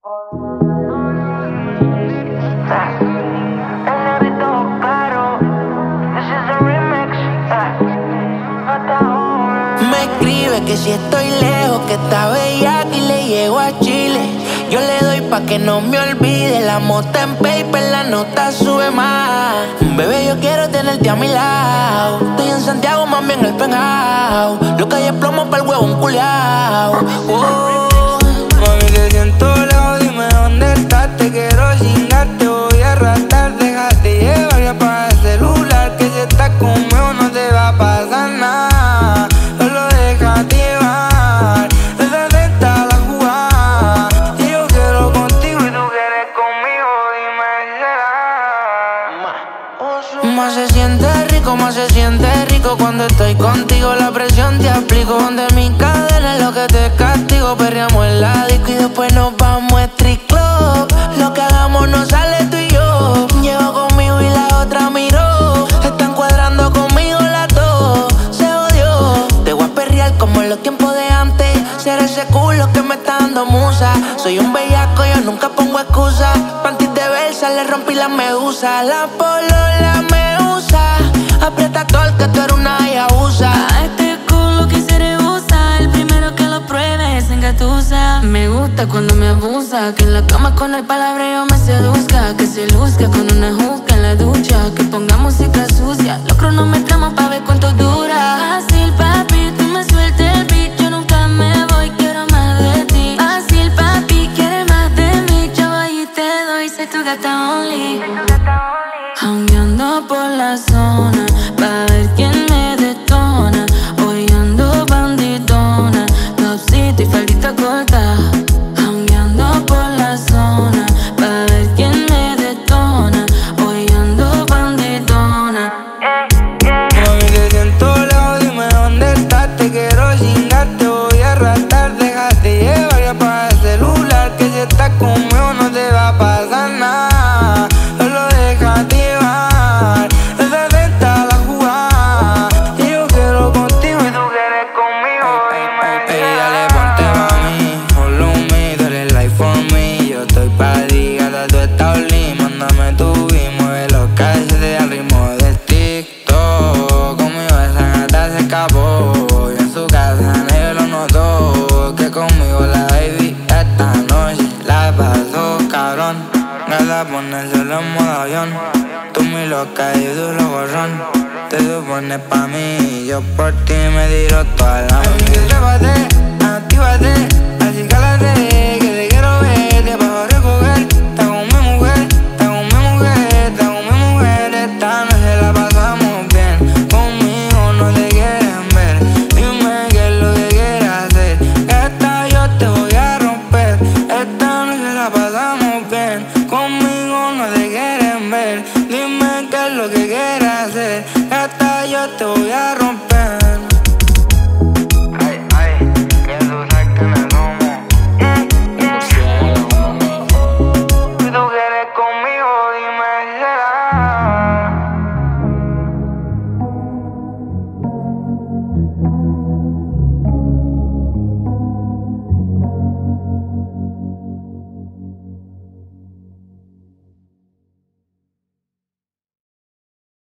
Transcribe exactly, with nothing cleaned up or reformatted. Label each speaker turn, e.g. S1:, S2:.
S1: Me escribe que si estoy lejos, que está bella y le llego a Chile. Yo le doy pa' que no me olvide. La mota en paper, la nota sube más. Bebé, yo quiero tenerte a mi lado. Estoy en Santiago, mami, en el penthouse. Lo que hay es plomo pa'l huevón culiao. Oh.
S2: Mami, te siento lejos, dime dónde estás. Te quiero chingar, te voy a arrastrar. Déjate llevar y apaga el celular, que si estás conmigo no te va a pasar nada. Solo déjate llevar, desde esta la jugada. Y yo quiero contigo y tú quieres conmigo, dime si será.
S1: Más se siente rico, más se siente rico cuando estoy contigo. La presión te aplico, donde mi cadena es lo que te castigo. Perreamos en la disco y después nos vamos a street club. Lo que hagamos no sale tú y yo. Llevo conmigo y la otra miró. Están cuadrando conmigo las dos. Se odió. Te voy a perrear como en los tiempos de antes. Ser ese culo que me está dando musa. Soy un bellaco, yo nunca pongo excusa. Panties de Versa, le rompí la medusa. La polola me usa. Aprieta todo el que tú eres una yabusa.
S3: A este culo quisiera usar. El primero que lo pruebe es engatusa. Me gusta cuando me abusa. Que en la cama con el palabreo me seduzca. Que se luzca con una juca en la ducha. Que ponga música sucia. Lo cronometramos pa' ver cuánto dura. Fácil, papi, tú me sueltes el beat. Yo nunca me voy, quiero más de ti. Fácil, papi, quieres más de mí. Yo voy y te doy, soy tu gata only. Jangueando por la zona, pa' ver quién me detona. Hoy ando banditona, topsito y faldita corta. Jangueando por la zona, pa' ver quién me detona. Hoy ando banditona.
S2: Mami, te siento lejos, dime dónde estás. Te quiero chingar, te voy a arrastrar. Déjate llevar y apaga el celular, que si estás conmigo no te va a pasar nada. Solo déjate llevar, desde esta la jugada. Y yo quiero contigo y tú quieres conmigo, dime. Ey, dale, ponte mami, follow me, dale like for me. Yo estoy pa' ti, gata, tú estás only. Mándame tu beat, mueve los calzones al ritmo del TikTok. Conmigo esa gata se escapó, y en su casa nadie lo notó. Que conmigo la baby esta noche la pasó cabrón. Gata, pone el cielo en modo avión. Tú mi loca y yo lo gorrón. Te supones pa' mí, yo por ti me tiro toda la noche. Trépate, actívate, así cálate.